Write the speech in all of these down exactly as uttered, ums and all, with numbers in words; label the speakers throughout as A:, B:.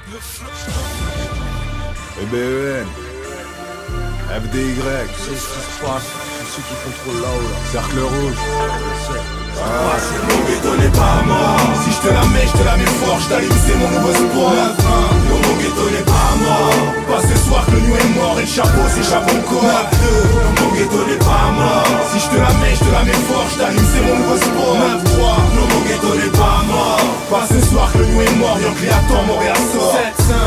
A: E B E N, F D Y,
B: c'est ce qui se passe, c'est ceux qui contrôlent là-haut là.
A: Cercle rouge.
C: Ah, c'est mon ghetto n'est pas mort. Si je te la mets, je te la mets fort, je t'allume, c'est mon nouveau sport. Non, mon ghetto n'est pas mort. Pas ce soir que le nu est mort et le chapeau c'est chapeau corps. Non, mon ghetto n'est pas mort. Si je te la mets, je te la mets fort, je t'allume, c'est mon nouveau sport. Non, mon ghetto n'est pas mort. Pas ce soir que le nu est mort, y'a à temps, Montréal sort.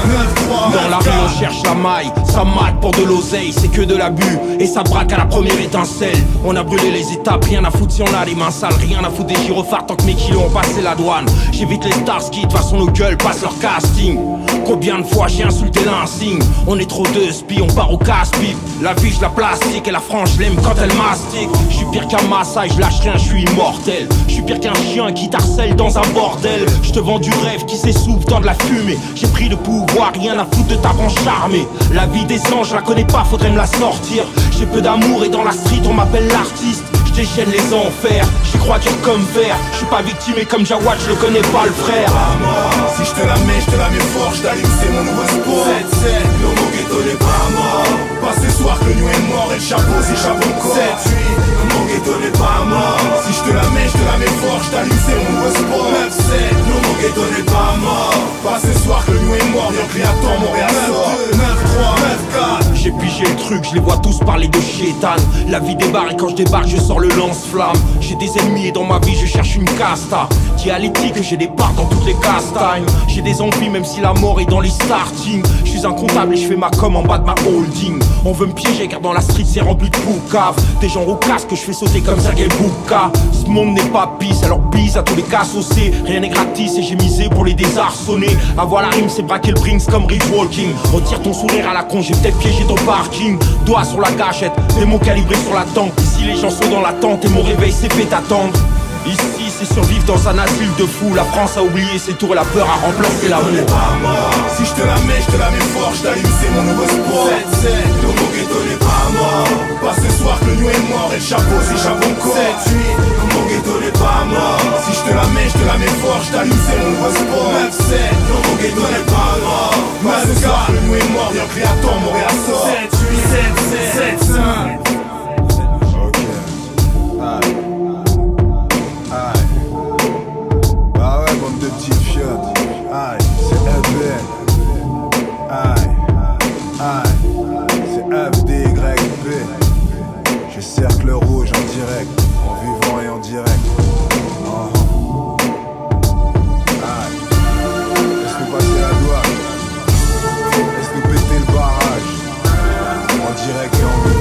B: Dans la rue on cherche la maille, ça mate pour de l'oseille, c'est que de l'abus et ça braque à la première étincelle. On a brûlé les étapes, rien à foutre si on a les mains sales, rien à foutre des gyrophares tant que mes kilos ont passé la douane. J'évite les Starsky, de toute façon nos gueules passent leur casting. Combien de fois j'ai insulté l'insigne. On est trop deux spies, on part au casse-pipe. La vie je la plastique et la frange je l'aime quand elle mastique. Je suis pire qu'un massage, je lâche rien, je suis immortel. Je suis pire qu'un chien qui t'harcèle dans un bordel. Je te vends du rêve qui s'essouffle dans de la fumée. J'ai pris le pouvoir, rien à foutre de ta branche charmée. La vie des anges, je la connais pas, faudrait me la sortir. J'ai peu d'amour et dans la street on m'appelle l'artiste. Je déchaîne les enfers, j'y crois dur comme fer. Je suis pas victime et comme Jawad, je le connais pas le frère.
C: Pas mort. Si je te la mets, je te la mets fort, je t'allume, c'est mon nouveau sport. Non, mon ghetto n'est pas mort. Pas ce soir que le nu est mort et le chapeau c'est chapeau corps. Non, mon ghetto n'est pas mort. Si je te la mets, je te la mets fort, je t'allume, c'est mon nouveau sport. Non, mon ghetto n'est pas mort. Pas ce soir que le nu est mort, y'a à temps, Montréal sort. neuf trois, neuf quatre.
B: J'ai pigé le truc, je les vois tous parler de chétan. La vie débarque et quand je débarque je sors le lance-flamme. J'ai des ennemis et dans ma vie je cherche une casta. Dialectique, j'ai des parts dans toutes les castagnes. J'ai des envies même si la mort est dans les starting. Je suis incontable et je fais ma com en bas de ma holding. On veut me piéger car dans la street c'est rempli de poucaves. Des gens au casque que je fais sauter comme Sergei Bouka. Ce monde n'est pas pisse, alors bise à tous les cas saucés. Rien n'est gratis et j'ai misé pour les désarçonner. Avoir la rime c'est braquer le Brinks comme Rick Walking. Retire ton sourire à la con, j'ai peut-être piégé ton parking. Doigt sur la gâchette, des mots calibrés sur la tente. Ici les gens sont dans l'attente et mon réveil s'est fait attendre. Ici c'est survivre dans un asile de fous. La France a oublié ses tours et la peur a remplacé l'amour.
C: Pas mort. Si je te la mets, je te la mets fort, je t'allume, c'est mon nouveau sport. Non, mon ghetto n'est pas mort. Pas ce soir que le nu est mort et le chapeau c'est chapeau corps. Non, mon ghetto n'est pas mort. Si je te la mets, je te la mets fort, je t'allume, c'est mon nouveau sport. Non, mon ghetto n'est pas mort. Pas ce soir que le nu est mort, y'a à temps, Montréal sort. sept huit sept sept cinq.
A: Ok. Aïe. Aïe. Bah ouais, bande de petites fiottes. Aïe, c'est F B N. Aïe. Aïe. C'est F D Y P. Je cercle rouge en direct. En vivant et en direct. Oh. Aïe. Laisse-nous passer la douane. Laisse-nous péter le barrage. En direct et en vivant.